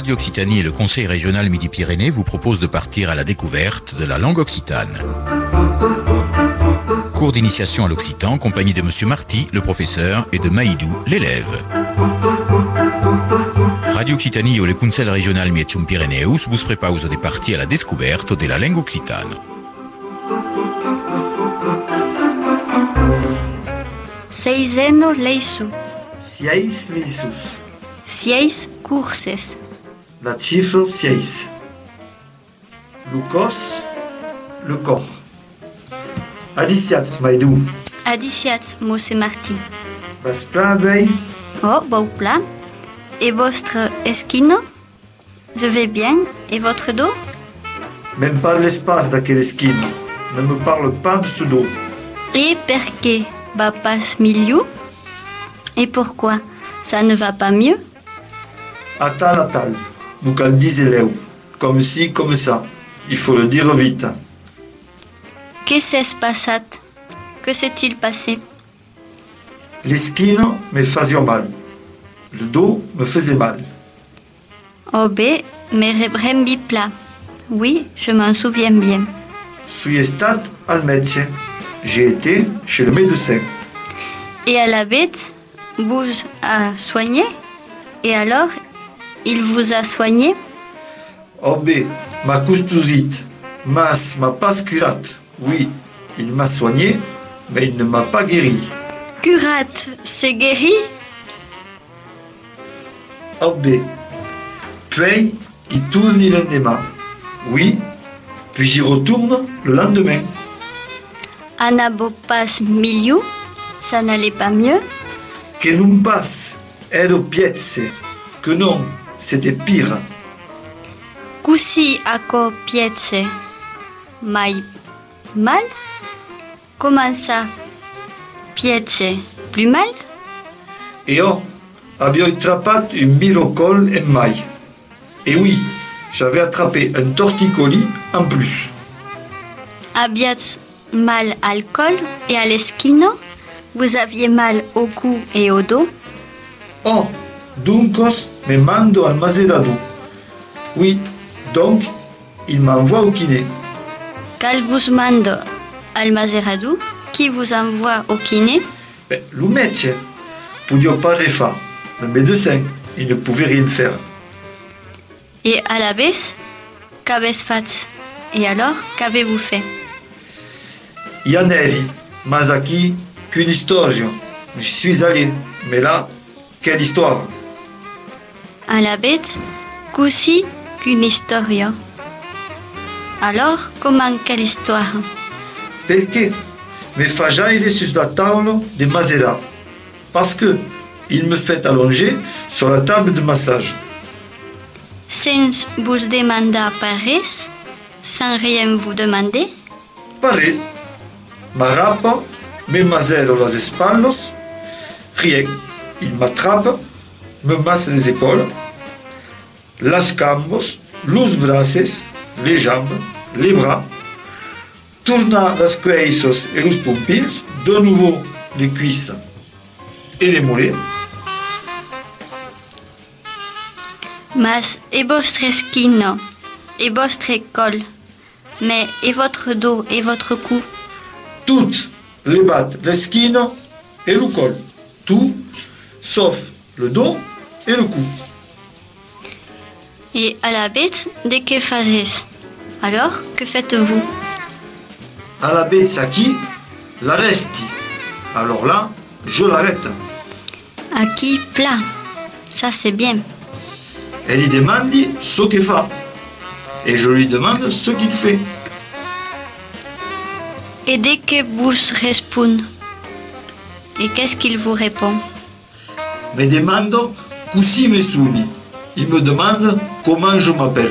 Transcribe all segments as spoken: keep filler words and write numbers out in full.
Radio Occitanie et le Conseil régional Midi-Pyrénées vous proposent de partir à la découverte de la langue occitane. Cours d'initiation à l'occitan en compagnie de Monsieur Marty, le professeur, et de Maïdou, l'élève. Radio Occitanie et le Conseil régional Midi-Pyrénées vous prepausent de partir à la découverte de la langue occitane. Seiseno leisu. Seis leisus. Seis curses. La cifra seis. Lucos, le corps. Adiciats, Maïdou. Adiciats, Monsieur Marty. Vas plein veille. Oh, beau plat. Et votre esquino? Je vais bien. Et votre dos? Même pas de l'espace d'aquelle esquine. Ne me parle pas de ce dos. Et perché va pas milieu? Et pourquoi? Ça ne va pas mieux? Atal, atal. Nous qu'elle disait Léo. Comme ci, comme ça. Il faut le dire vite. Qu'est-ce qui s'est passé? Que s'est-il passé? L'esquine me faisait mal. Le dos me faisait mal. Oh bé, mais rebrembi plat. Oui, je m'en souviens bien. Suis estat al médecin. J'ai été chez le médecin. Et à la bête, vous a soigné? Et alors, il vous a soigné? Oh bé, ma coustusite. Mas ma pasculate. Oui, il m'a soigné, mais il ne m'a pas guéri. Curate, c'est guéri? Oh bé. Puis, il tourne le lendemain. Oui, puis j'y retourne le lendemain. Anabo pas milieu? Ça n'allait pas mieux? Que non passe, ero piezze. Que non, c'était pire. Così ako piece. Mai mal? Comment ça? Piece, plus mal? Et oh, abbiamo attrappato un birocol en mai. Et oui, j'avais attrapé un torticolis en plus. Abiat mal al col et à l'esquino? Vous aviez mal au cou et au dos? Oh, duncos me mando al maserado. Oui, donc, il m'envoie au kiné. Cal vous mando al maserado? Qui vous envoie au kiné? Ben, le médecin, pouvait pas refaire. Le médecin, il ne pouvait rien faire. Et à la baisse, qu'avez fait? Et alors, qu'avez-vous fait? Ianeri, Mazaki, qu'une histoire. Je suis allé, mais là, quelle histoire? À la bête, così qu'une histoire. Alors, comment quelle histoire? Perché me fagiaire sur la table de Masera? Parce que il me fait allonger sur la table de massage. Sans vous demander pas res? Sans rien vous demander? Pareil, m'arrapa, me masero las espaldas, rien, il m'attrape, me masse les épaules, las cambos, los braces, les jambes, les bras, tourna las cuisses et los pompils, de nouveau les cuisses et les mollets. Mas et votre esquino, et votre col, mais et votre dos et votre cou? Toutes les battes, l'esquine et le col. Tout, sauf le dos et le cou. Et à la bête, dès que faisez? Alors, que faites-vous? À la bête qui l'arresti. Alors là, je l'arrête. À qui plat? Ça c'est bien. Elle lui demande ce qu'il fait. Et je lui demande ce qu'il fait. Et dès que vous répondez, et qu'est-ce qu'il vous répond? Me demande così me souni. Il me demande comment je m'appelle.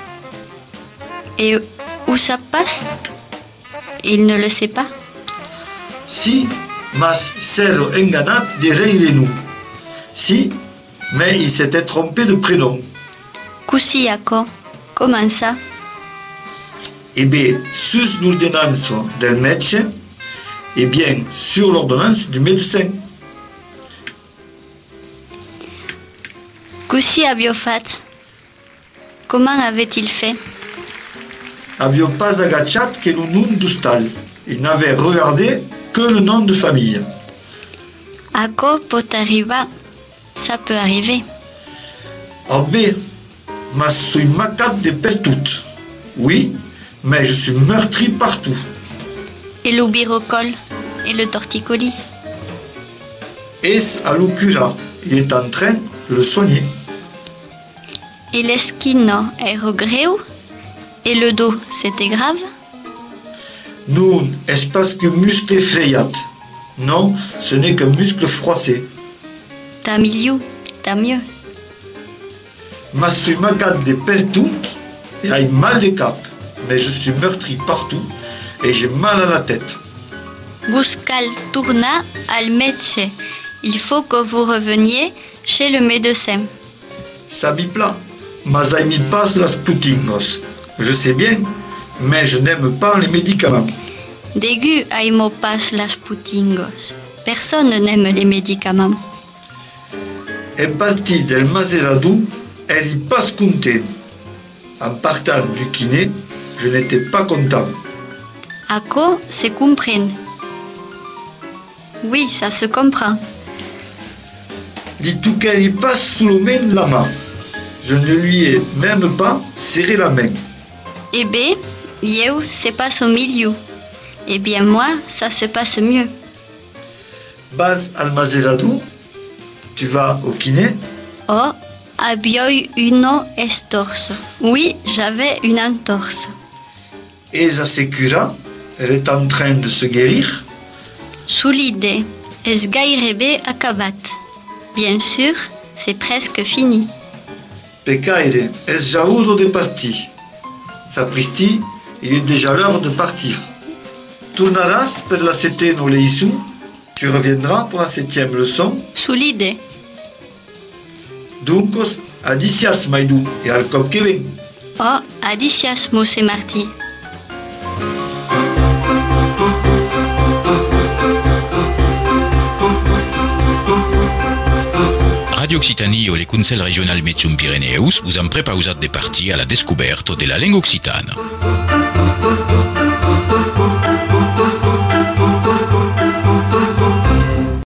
Et où ça passe? Il ne le sait pas. Si, mas s'ero enganat de reire nous. Si, mais il s'était trompé de prénom. Così ako? Comment ça? Eh bien, sur l'ordonnance del médecin, eh bien, sur l'ordonnance du médecin. Così abbiamo fatto? Comment avait-il fait? Avio pas agacciat que le nom d'ustal. Il n'avait regardé que le nom de famille. À quoi pot arriver? Ça peut arriver. Ah ben, ma suis macate de pertout. Oui, mais je suis meurtri partout. Et le birocole? Et le torticolis? Es à l'ocura. Il est en train de le soigner. Et l'esquino ero greu? Et le dos, c'était grave? Non, est-ce parce que muscle effrayat? Non, ce n'est qu'un muscle froissé. T'as milieu, t'as mieux. Ma suis macate de pertout et j'ai mal de cap. Mais je suis meurtri partout et j'ai mal à la tête. Buscal tourna al médecin. Il faut que vous reveniez chez le médecin. Ça m'y plaît. Mas ahí m'y passe las putingos. Je sais bien, mais je n'aime pas les médicaments. Degu aimo pas las putingos. Personne n'aime les médicaments. Et parti del Maseradu, elle y passe content. En partant du kiné, je n'étais pas content. À quoi se comprend? Oui, ça se comprend. Dit tout qu'elle y passe sous le main la main. Je ne lui ai même pas serré la main. Eh bien, eu se passe au milieu. Eh bien, moi, ça se passe mieux. Bas al Maseradu, tu vas au kiné? Oh, abioi uno estorso. Oui, j'avais une entorse. Et sa secura, elle est en train de se guérir. Solide, es gairebé acabat. Bien sûr, c'est presque fini. Pecaire, es jaudo de partir. Sapristi, il est déjà l'heure de partir. Tournarás per la seteno leisu. Tu reviendras pour la septième leçon. Solide. Duncos, adiciats maidu et al cop que ven. Oh, adicias, Mose Martí. Radio Occitanie ou les Conseils régional Médium Pyrénéeus vous en préparent des parties à la découverte de la langue occitane.